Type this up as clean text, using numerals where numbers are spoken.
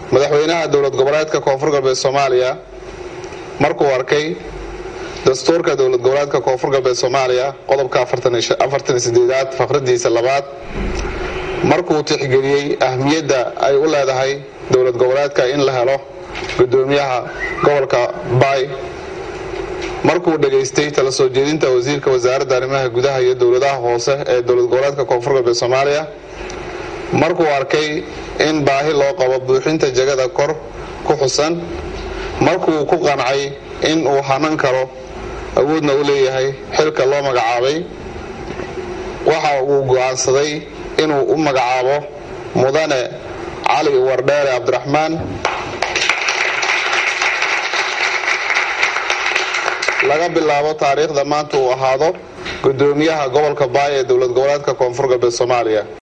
madaxweynaha dowlad goboleedka koonfur galbeed Soomaaliya markuu arkay dastuurka dowlad goboleedka koonfur galbeed Soomaaliya qodobka 48 faqradiisa labaad markuu tixgeliyay ahmiyadda ay u leedahay dowlad goboleedka in la helo gudoomiyaha gobolka Bay markuu dhageystay tala soo jeedinta wasiirka wasaaradda arrimaha gudaha iyo dowladaha hoose ee dowlad goboleedka koonfur galbeed Soomaaliya markuu arkay in baahi loo qabo buuxinta jagada kor ku xusan markuu ku qancay in uu hanan karo awoodna u leeyahay xilka loo magacaabay waxa uu go'aansaday inuu u magacaabo mudane Cali Wardheere Cabdiraxmaan laga bilaabo taariikhda maanta uu ahaado gudoomiyaha gobolka Bay ee dowlad goboleedka koonfur galbeed Soomaaliya